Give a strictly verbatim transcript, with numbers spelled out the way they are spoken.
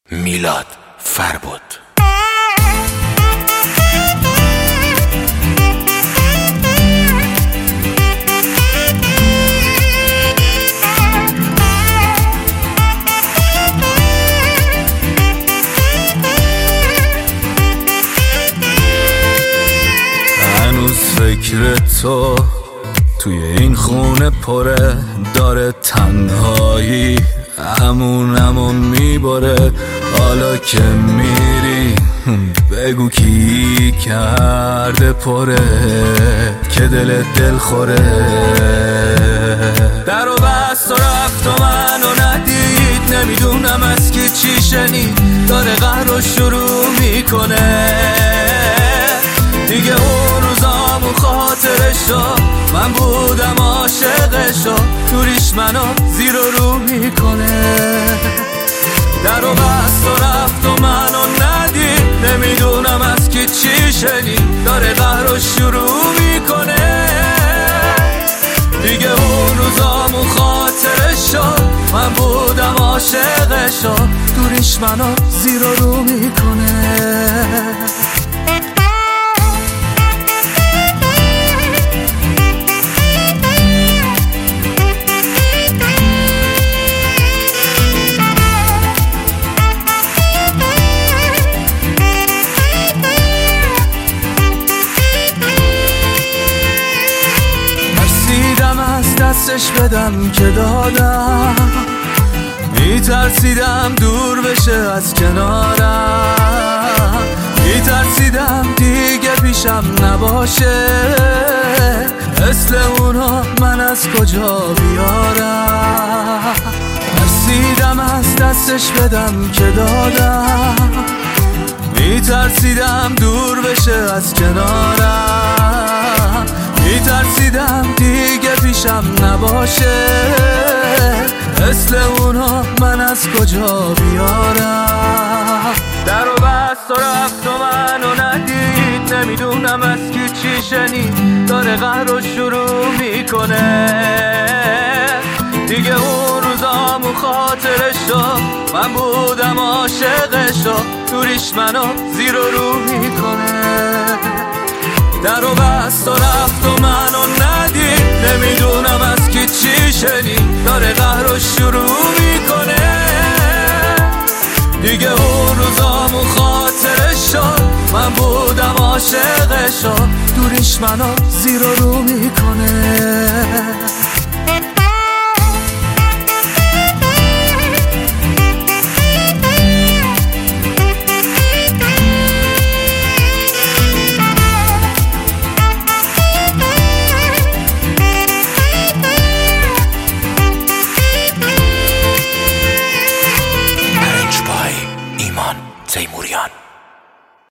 میلاد فربود. هنوز فکر تو توی این خونه پره، داره تنهایی همونمو میباره. حالا که میری بگو کی کرده پره که دل دل خوره. در و بست و رفت و منو ندید، نمیدونم از کی چی شنید، داره قهر رو شروع میکنه دیگه. اون روزامو خاطرشو من بودم عاشقشو، دوریش منو زیر و رو میکنه. در و بست و رفت و منو ندید، نمیدونم از کی چی شنید، داره قهر رو شروع میکنه دیگه. اون روزامو خاطرشو من بودم عاشقشو، دوریش منو زیر و رو میکنه. دستش بدم که دادم، میترسیدم دور بشه از کنارم، میترسیدم دیگه پیشم نباشه، مثل اونا من از کجا بیارم. ترسیدم از دستش بدم که دادم، میترسیدم دور بشه از کنارم، میترسیدم دیگه پیشم نباشه، مثل اونا من از کجا بیارم. در و بست و رفت و منو ندید، نمیدونم از کی چی شنید، داره قهر رو شروع میکنه دیگه. اون روزامو خاطرشو من بودم عاشقشو، دوریش منو زیر و رو میکنه. در و بست و رفت و منو ندید، نمیدونم از کی چی شنید، داره قهر رو شروع میکنه دیگه. اون روزامو خاطرشو من بودم عاشقشو، دوریش منو زیر و رو میکنه.